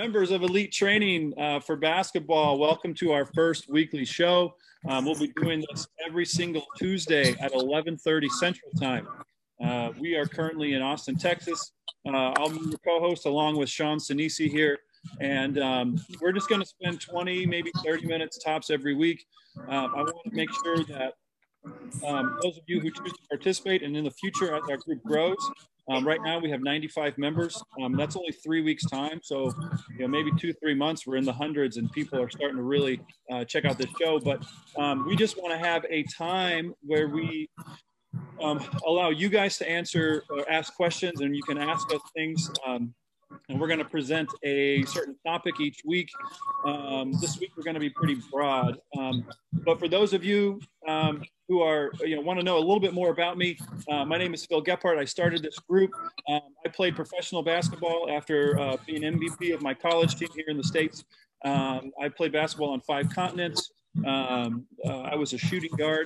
Members of Elite Training for basketball, welcome to our first weekly show. We'll be doing this every single Tuesday at 11:30 Central Time. We are currently in Austin, Texas. I'll be your co-host along with Sean Sinisi here, and we're just going to spend 20, maybe 30 minutes tops every week. I want to make sure that those of you who choose to participate and in the future as our group grows, right now we have 95 members. That's only 3 weeks time. So, maybe 2-3 months, we're in the hundreds and people are starting to really check out this show. But we just want to have a time where we allow you guys to answer or ask questions, and you can ask us things. And we're going to present a certain topic each week. This week we're going to be pretty broad. But for those of you who are, want to know a little bit more about me, my name is Phil Gephardt. I started this group. I played professional basketball after being MVP of my college team here in the States. I played basketball on 5 continents. I was a shooting guard.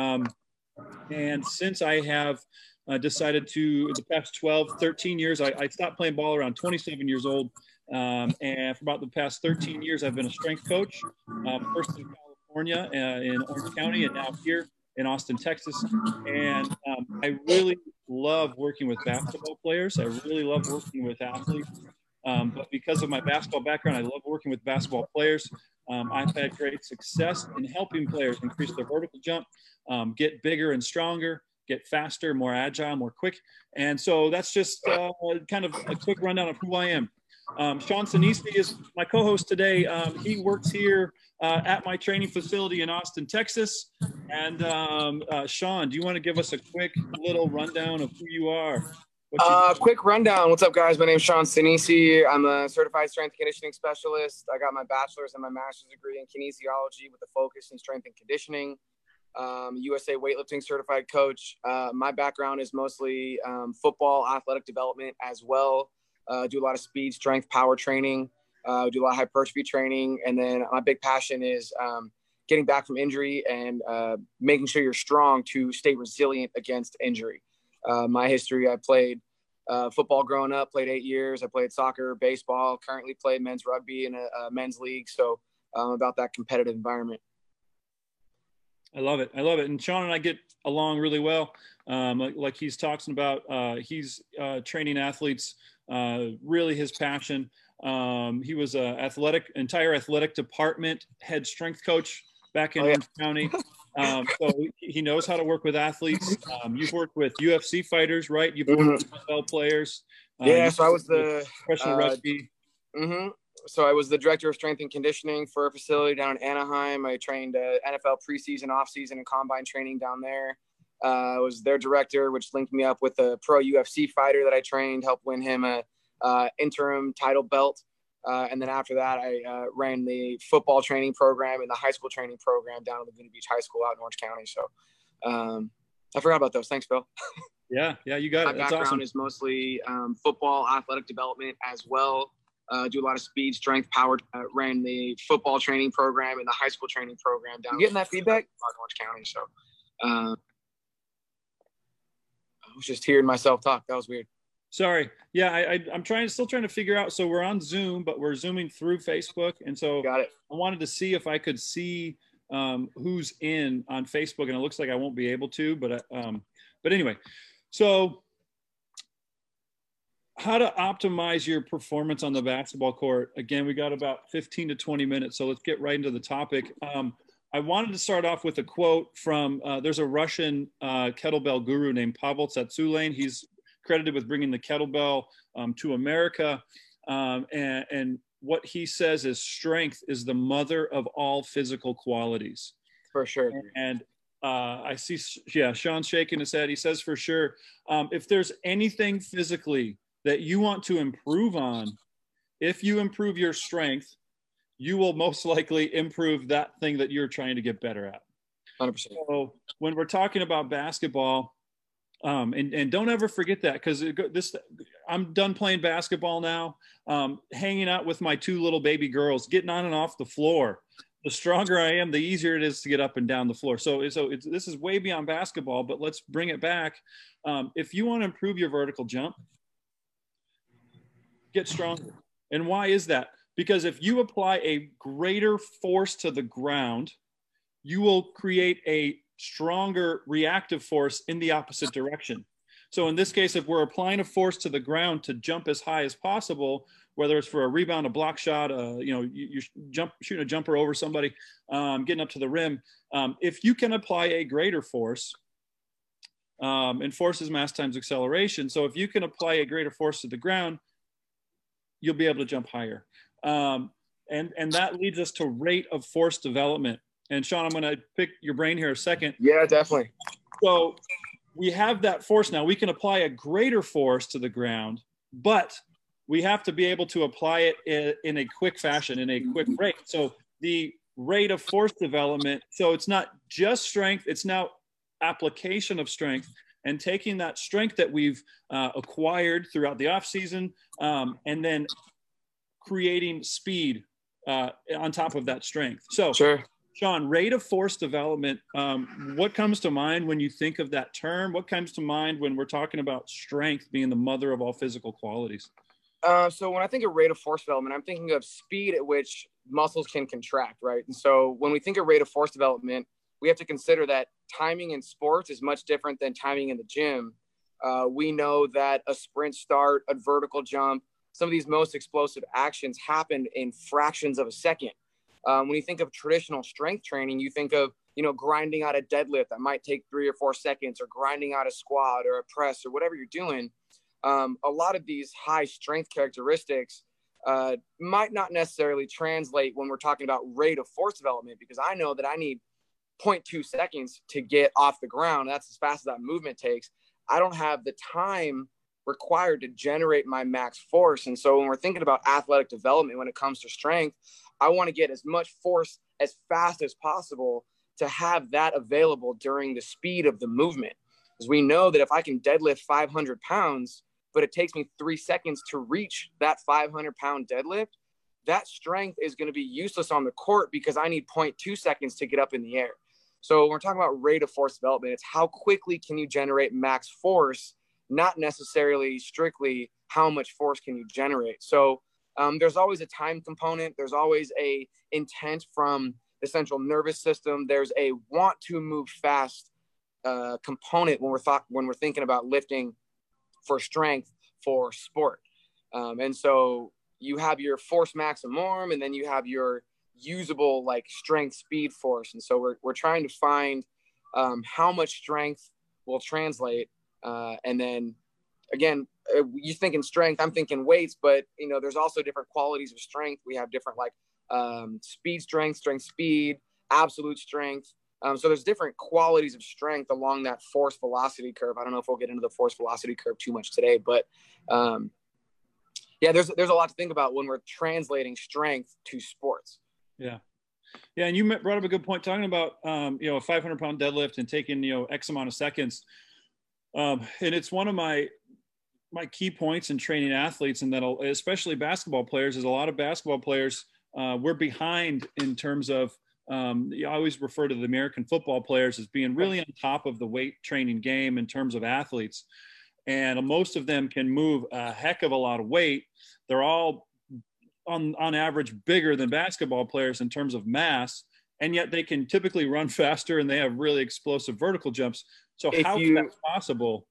And since I have decided to, the past 12, 13 years, I stopped playing ball around 27 years old. And for about the past 13 years, I've been a strength coach, first in California, in Orange County, and now here in Austin, Texas. And I really love working with basketball players. I really love working with athletes. But because of my basketball background, I love working with basketball players. I've had great success in helping players increase their vertical jump, get bigger and stronger, get faster, more agile, more quick. And so that's just kind of a quick rundown of who I am. Sean Sinisi is my co-host today. He works here at my training facility in Austin, Texas. And Sean, do you want to give us a quick little rundown of who you are? Quick rundown. What's up, guys? My name is Sean Sinisi. I'm a certified strength and conditioning specialist. I got my bachelor's and my master's degree in kinesiology with a focus in strength and conditioning. USA weightlifting certified coach. My background is mostly football, athletic development as well. Do a lot of speed, strength, power training. Do a lot of hypertrophy training. And then my big passion is getting back from injury and making sure you're strong to stay resilient against injury. My history, I played football growing up, played 8 years. I played soccer, baseball, currently play men's rugby in a men's league. So about that competitive environment. I love it. I love it. And Sean and I get along really well. Like he's talking about, he's training athletes, really his passion. He was entire athletic department head strength coach back in Orange County. So he knows how to work with athletes. You've worked with UFC fighters, right? You've worked with NFL players. So I was the professional rugby. So I was the director of strength and conditioning for a facility down in Anaheim. I trained NFL preseason, offseason, and combine training down there. I was their director, which linked me up with a pro UFC fighter that I trained, helped win him a interim title belt. And then after that, I ran the football training program and the high school training program down at Laguna Beach High School out in Orange County. So I forgot about those. Thanks, Phil. Yeah, you got it. My background is mostly football, athletic development as well. Do a lot of speed, strength, power. Ran the football training program and the high school training program down. You getting that feedback? In Orange County. So I was just hearing myself talk. That was weird. Sorry. Yeah, I'm still trying to figure out. So we're on Zoom, but we're Zooming through Facebook. And so got it. I wanted to see if I could see who's in on Facebook. And it looks like I won't be able to, but anyway, so how to optimize your performance on the basketball court. Again, we got about 15 to 20 minutes. So let's get right into the topic. I wanted to start off with a quote from, there's a Russian kettlebell guru named Pavel Tsatsouline. He's credited with bringing the kettlebell to America. And what he says is strength is the mother of all physical qualities. For sure. And I see, Sean's shaking his head. He says, for sure, if there's anything physically that you want to improve on, if you improve your strength, you will most likely improve that thing that you're trying to get better at. 100%. So when we're talking about basketball, and don't ever forget that, because I'm done playing basketball now, hanging out with my 2 little baby girls, getting on and off the floor. The stronger I am, the easier it is to get up and down the floor. So this is way beyond basketball, but let's bring it back. If you want to improve your vertical jump, get stronger. And why is that? Because if you apply a greater force to the ground, you will create a stronger reactive force in the opposite direction. So in this case, if we're applying a force to the ground to jump as high as possible, whether it's for a rebound, a block shot, you're shooting a jumper over somebody, getting up to the rim, if you can apply a greater force, and force is mass times acceleration. So if you can apply a greater force to the ground, you'll be able to jump higher. And that leads us to rate of force development. And Sean, I'm going to pick your brain here a second. Yeah, definitely. So we have that force now. We can apply a greater force to the ground, but we have to be able to apply it in a quick fashion, in a quick rate. So the rate of force development, so it's not just strength, it's now application of strength and taking that strength that we've acquired throughout the off season, and then creating speed on top of that strength. So sure. Sean, rate of force development, what comes to mind when you think of that term? What comes to mind when we're talking about strength being the mother of all physical qualities? So when I think of rate of force development, I'm thinking of speed at which muscles can contract, right? And so when we think of rate of force development, we have to consider that timing in sports is much different than timing in the gym. We know that a sprint start, a vertical jump, some of these most explosive actions happen in fractions of a second. When you think of traditional strength training, you think of, grinding out a deadlift that might take 3 or 4 seconds, or grinding out a squat or a press or whatever you're doing. A lot of these high strength characteristics might not necessarily translate when we're talking about rate of force development, because I know that I need 0.2 seconds to get off the ground. That's as fast as that movement takes. I don't have the time required to generate my max force. And so when we're thinking about athletic development, when it comes to strength, I want to get as much force as fast as possible to have that available during the speed of the movement. Because we know that if I can deadlift 500 pounds, but it takes me 3 seconds to reach that 500-pound deadlift, that strength is going to be useless on the court because I need 0.2 seconds to get up in the air. So when we're talking about rate of force development, it's how quickly can you generate max force, not necessarily strictly how much force can you generate. So there's always a time component. There's always a intent from the central nervous system. There's a want to move fast component when we're thinking about lifting for strength for sport. And so you have your force maximum, and then you have your usable strength speed force. And so we're trying to find how much strength will translate. And then again, you thinking strength, I'm thinking weights, but there's also different qualities of strength. We have different speed strength, speed, absolute strength. So there's different qualities of strength along that force velocity curve. I don't know if we'll get into the force velocity curve too much today, but there's a lot to think about when we're translating strength to sports. Yeah. Yeah. And you brought up a good point talking about, a 500-pound deadlift and taking, X amount of seconds. And it's one of my key points in training athletes, and that especially basketball players, is a lot of basketball players, we're behind in terms of, I always refer to the American football players as being really on top of the weight training game in terms of athletes. And most of them can move a heck of a lot of weight. They're all on average bigger than basketball players in terms of mass, and yet they can typically run faster and they have really explosive vertical jumps. So how is that possible?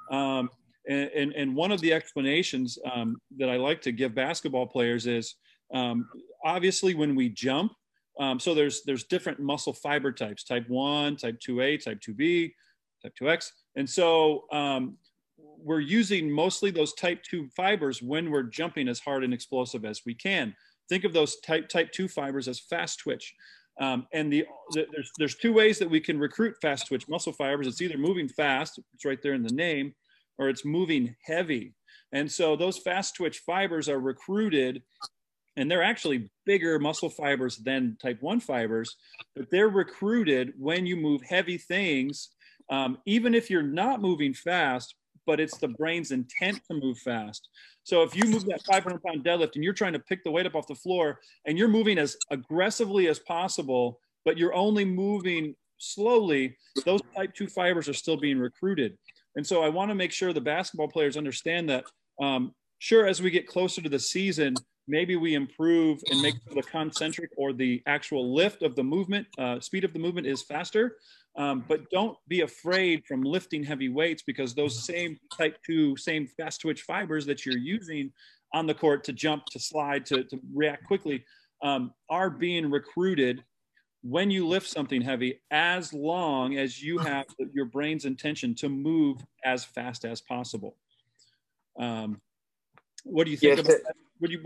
And one of the explanations that I like to give basketball players is obviously when we jump, so there's different muscle fiber types, type 1, type 2A, type 2B, type 2X. And so we're using mostly those type 2 fibers when we're jumping as hard and explosive as we can. Think of those type 2 fibers as fast twitch. And there's 2 ways that we can recruit fast twitch muscle fibers. It's either moving fast, it's right there in the name, or it's moving heavy. And so those fast twitch fibers are recruited, and they're actually bigger muscle fibers than type 1 fibers, but they're recruited when you move heavy things, even if you're not moving fast, but it's the brain's intent to move fast. So if you move that 500-pound deadlift and you're trying to pick the weight up off the floor and you're moving as aggressively as possible, but you're only moving slowly, those type 2 fibers are still being recruited. And so I want to make sure the basketball players understand that, sure, as we get closer to the season, maybe we improve and make the concentric or the actual lift of the movement, speed of the movement is faster. But don't be afraid from lifting heavy weights, because those same type 2, same fast twitch fibers that you're using on the court to jump, to slide, to react quickly, are being recruited when you lift something heavy, as long as you have your brain's intention to move as fast as possible. What do you think about that?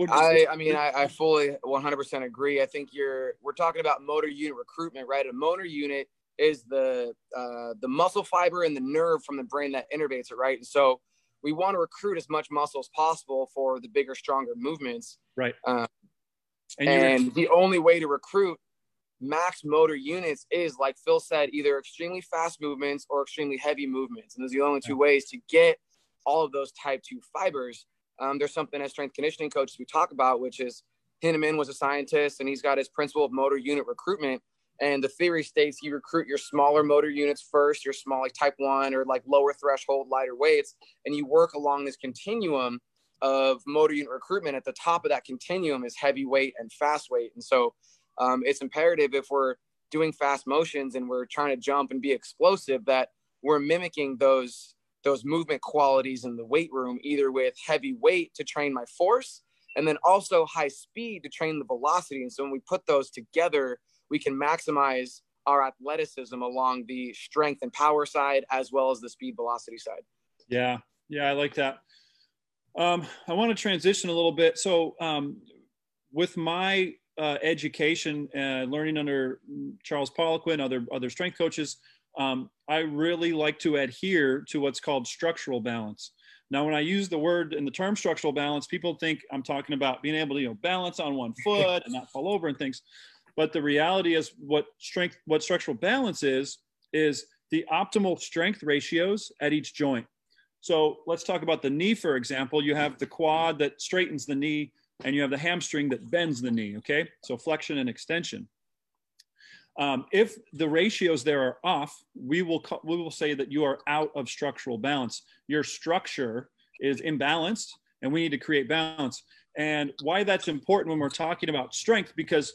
I fully 100% agree. I think we're talking about motor unit recruitment, right? A motor unit is the muscle fiber and the nerve from the brain that innervates it, right? And so we want to recruit as much muscle as possible for the bigger, stronger movements. Right. And the only way to recruit max motor units is, like Phil said, either extremely fast movements or extremely heavy movements. And those are the only two ways to get all of those type 2 fibers. There's something as strength conditioning coaches we talk about, which is Hinneman was a scientist, and he's got his principle of motor unit recruitment. And the theory states you recruit your smaller motor units first, your small, like type 1 or like lower threshold, lighter weights, and you work along this continuum of motor unit recruitment. At the top of that continuum is heavy weight and fast weight. And so it's imperative, if we're doing fast motions and we're trying to jump and be explosive, that we're mimicking those movement qualities in the weight room, either with heavy weight to train my force, and then also high speed to train the velocity. And so when we put those together, we can maximize our athleticism along the strength and power side, as well as the speed velocity side. Yeah. I like that. I want to transition a little bit. So with my education, learning under Charles Poliquin, other strength coaches, I really like to adhere to what's called structural balance. Now, when I use the word and the term structural balance, people think I'm talking about being able to, balance on one foot and not fall over and things. But the reality is, what structural balance is the optimal strength ratios at each joint. So let's talk about the knee, for example. You have the quad that straightens the knee, and you have the hamstring that bends the knee, okay? So flexion and extension. If the ratios there are off, we will say that you are out of structural balance. Your structure is imbalanced, and we need to create balance. And why that's important when we're talking about strength, because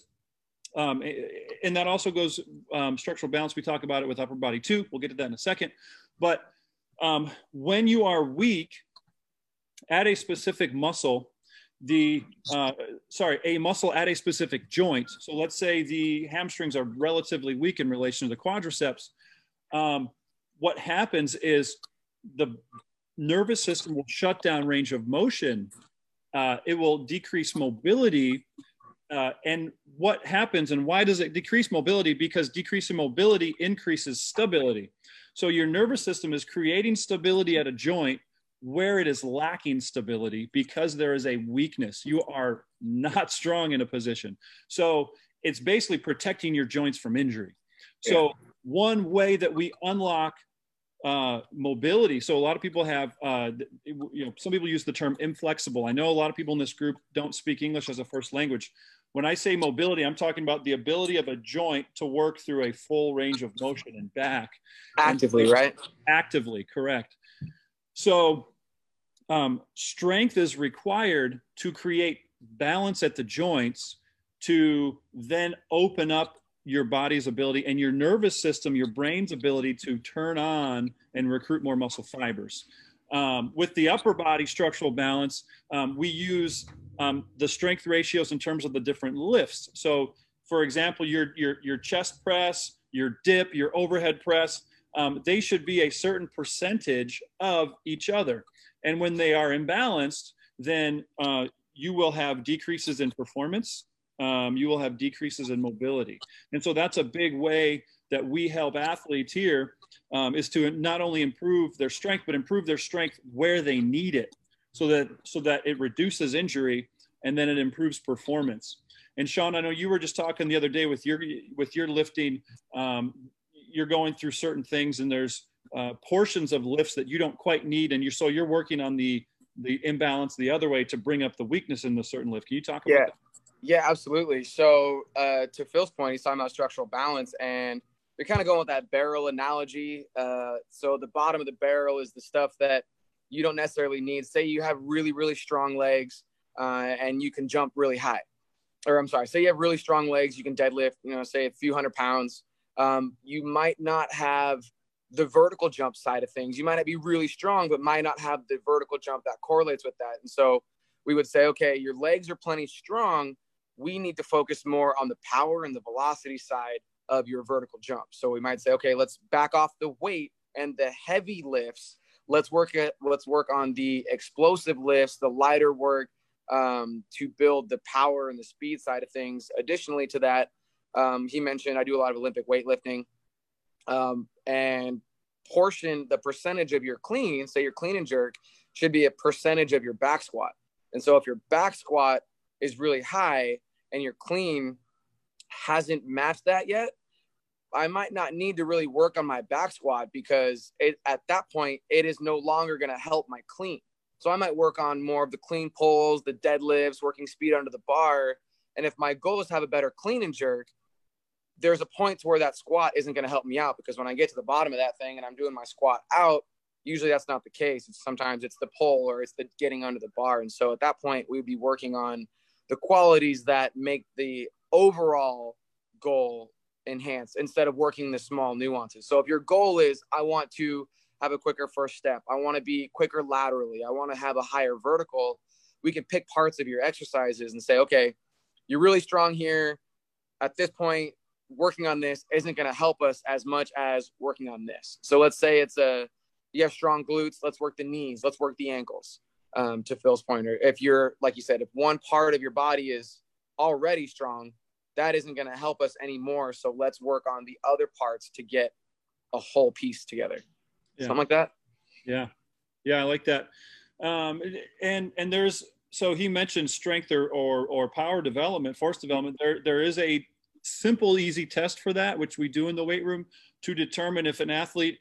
and that also goes structural balance. We talk about it with upper body too. We'll get to that in a second. But when you are weak at a specific muscle, a muscle at a specific joint. So let's say the hamstrings are relatively weak in relation to the quadriceps. What happens is the nervous system will shut down range of motion. It will decrease mobility. And what happens, and why does it decrease mobility? Because decreasing mobility increases stability. So your nervous system is creating stability at a joint where it is lacking stability because there is a weakness. You are not strong in a position. So it's basically protecting your joints from injury. So one way that we unlock mobility. So a lot of people have, some people use the term inflexible. I know a lot of people in this group don't speak English as a first language. When I say mobility, I'm talking about the ability of a joint to work through a full range of motion and back. Actively, right? Actively, correct. So strength is required to create balance at the joints to then open up your body's ability and your nervous system, your brain's ability to turn on and recruit more muscle fibers. With the upper body structural balance, we use the strength ratios in terms of the different lifts. So for example, your chest press, your dip, your overhead press, they should be a certain percentage of each other. And when they are imbalanced, then you will have decreases in performance. You will have decreases in mobility. And so that's a big way that we help athletes here, is to not only improve their strength, but improve their strength where they need it, so that it reduces injury and then it improves performance. And Sean, I know you were just talking the other day with your lifting, you're going through certain things, and there's portions of lifts that you don't quite need, and you're working on the imbalance the other way to bring up the weakness in the certain lift. Can you talk about that? Yeah, absolutely. So to Phil's point, he's talking about structural balance, and we're kind of going with that barrel analogy. So the bottom of the barrel is the stuff that you don't necessarily need. Say you have really, really strong legs, and you can jump really high. Or I'm sorry, say you have really strong legs, you can deadlift, say a few 100 pounds. You might not have the vertical jump side of things. You might not be really strong, but might not have the vertical jump that correlates with that. And so we would say, okay, your legs are plenty strong. We need to focus more on the power and the velocity side of your vertical jump. So we might say, okay, let's back off the weight and the heavy lifts. Let's work on the explosive lifts, the lighter work, to build the power and the speed side of things. Additionally to that, he mentioned I do a lot of Olympic weightlifting, and the percentage of your clean, say your clean and jerk, should be a percentage of your back squat. And so if your back squat is really high and your clean hasn't matched that yet, I might not need to really work on my back squat, because at that point, it is no longer going to help my clean. So I might work on more of the clean pulls, the deadlifts, working speed under the bar. And if my goal is to have a better clean and jerk, there's a point to where that squat isn't going to help me out, because when I get to the bottom of that thing and I'm doing my squat out, usually that's not the case. Sometimes it's the pull or it's the getting under the bar. And so at that point, we'd be working on the qualities that make the overall goal enhanced, instead of working the small nuances. So if your goal is, I want to have a quicker first step, I want to be quicker laterally, I want to have a higher vertical, we can pick parts of your exercises and say, okay, you're really strong here. At this point, working on this isn't going to help us as much as working on this. So let's say you have strong glutes, let's work the knees, let's work the ankles. To Phil's pointer, if you're, like you said, if one part of your body is already strong, that isn't going to help us anymore. So let's work on the other parts to get a whole piece together. Yeah. Something like that. Yeah. Yeah. I like that. So he mentioned strength or power development, force development. There is a simple, easy test for that, which we do in the weight room, to determine if an athlete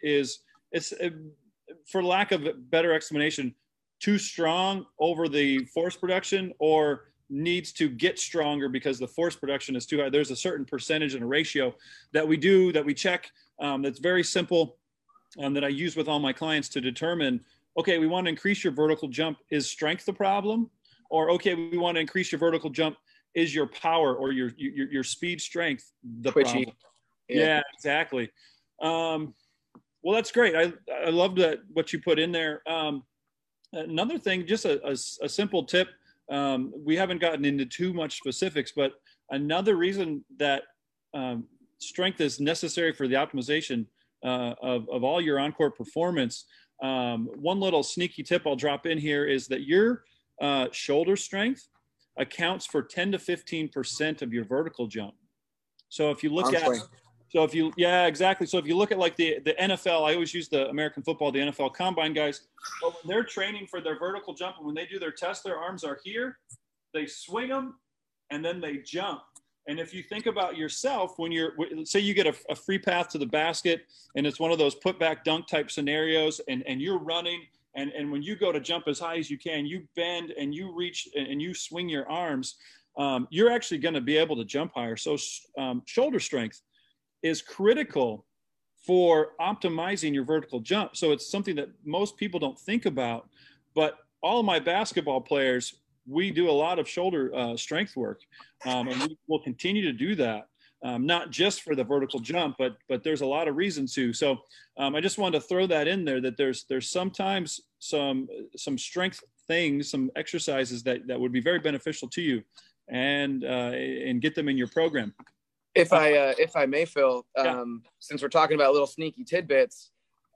for lack of a better explanation, too strong over the force production, or needs to get stronger because the force production is too high. There's a certain percentage and a ratio that we check, that's very simple, that I use with all my clients to determine, okay, we want to increase your vertical jump. Is strength the problem? Or, okay, we want to increase your vertical jump. Is your power or your speed strength the twitchy problem? Yeah, exactly. Well, that's great. I love what you put in there. Another thing, just a simple tip. We haven't gotten into too much specifics, but another reason that strength is necessary for the optimization of all your on-court performance. One little sneaky tip I'll drop in here is that your shoulder strength accounts for 10 to 15% of your vertical jump. So if you look yeah, exactly. So if you look at like the NFL, I always use the American football, the NFL combine guys, but when they're training for their vertical jump, and when they do their test, their arms are here, they swing them and then they jump. And if you think about yourself, say you get a free path to the basket and it's one of those put back dunk type scenarios, and you're running, and when you go to jump as high as you can, you bend and you reach and you swing your arms, you're actually going to be able to jump higher. So shoulder strength is critical for optimizing your vertical jump. So it's something that most people don't think about, but all of my basketball players, we do a lot of shoulder strength work, and we will continue to do that, not just for the vertical jump, but there's a lot of reasons to. So I just wanted to throw that in there, that there's sometimes some strength things, some exercises that would be very beneficial to you, and get them in your program. If I may, Phil, since we're talking about little sneaky tidbits,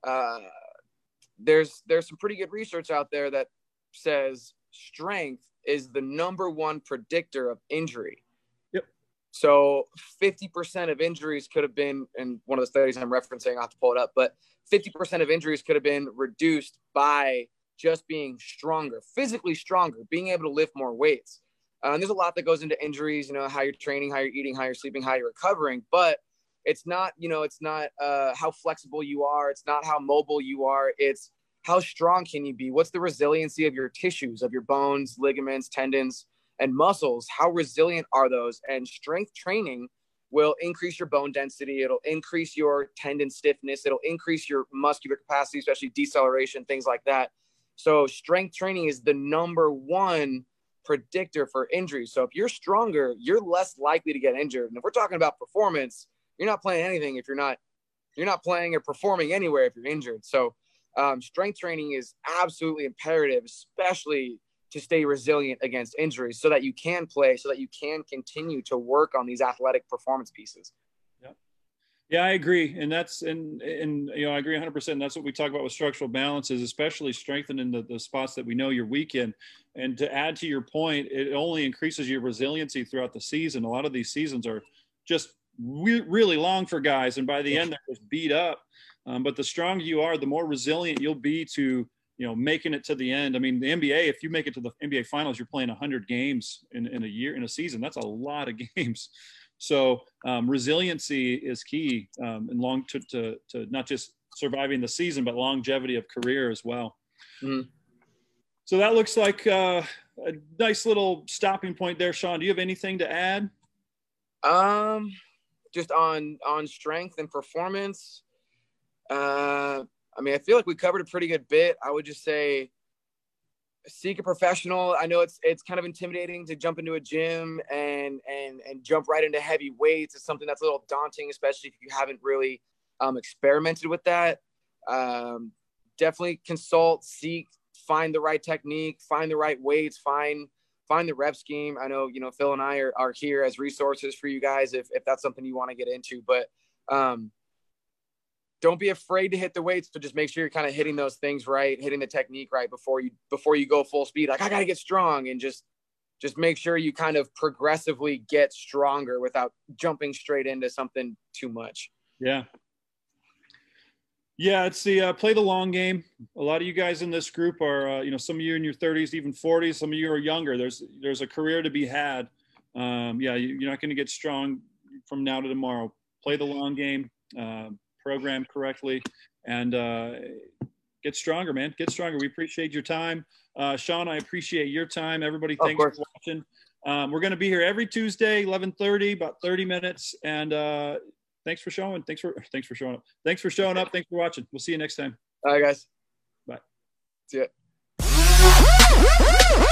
there's some pretty good research out there that says strength is the #1 predictor of injury. Yep. So 50% of injuries could have been, in one of the studies I'm referencing, I'll have to pull it up, but 50% of injuries could have been reduced by just being stronger, physically stronger, being able to lift more weights. And there's a lot that goes into injuries, how you're training, how you're eating, how you're sleeping, how you're recovering. But it's not, how flexible you are. It's not how mobile you are. It's how strong can you be? What's the resiliency of your tissues, of your bones, ligaments, tendons, and muscles? How resilient are those? And strength training will increase your bone density. It'll increase your tendon stiffness. It'll increase your muscular capacity, especially deceleration, things like that. So strength training is the #1 predictor for injuries. So if you're stronger, you're less likely to get injured. And if we're talking about performance, you're not playing anything if you're not playing or performing anywhere if you're injured. So strength training is absolutely imperative, especially to stay resilient against injuries so that you can play, so that you can continue to work on these athletic performance pieces. Yeah, I agree. And I agree 100%. That's what we talk about with structural balance, is especially strengthening the spots that we know you're weak in. And to add to your point, it only increases your resiliency throughout the season. A lot of these seasons are just really long for guys. And by the end, they're just beat up. But the stronger you are, the more resilient you'll be to, making it to the end. I mean, the NBA, if you make it to the NBA finals, you're playing 100 games in a year, in a season. That's a lot of games. So resiliency is key, and to not just surviving the season, but longevity of career as well. Mm-hmm. So that looks like a nice little stopping point there, Sean. Do you have anything to add? Just on strength and performance. I feel like we covered a pretty good bit. I would just say, seek a professional. I know it's kind of intimidating to jump into a gym and jump right into heavy weights. It's something that's a little daunting, especially if you haven't really experimented with that. Definitely consult, seek, find the right technique, find the right weights, find the rep scheme. I know, Phil and I are here as resources for you guys if that's something you want to get into, but don't be afraid to hit the weights, but just make sure you're kind of hitting those things right, hitting the technique right before you go full speed. Like, I got to get strong, and just make sure you kind of progressively get stronger without jumping straight into something too much. Yeah. Yeah. It's the play the long game. A lot of you guys in this group are, some of you in your 30s, even 40s, some of you are younger. There's a career to be had. You're not going to get strong from now to tomorrow. Play the long game. Program correctly, and get stronger, man. Get stronger. We appreciate your time. Sean, I appreciate your time. Everybody, thanks for watching. We're going to be here every Tuesday, 11:30, about 30 minutes. And thanks for showing. Thanks for showing up. Thanks for showing up. Thanks for watching. We'll see you next time. All right, guys. Bye. See ya.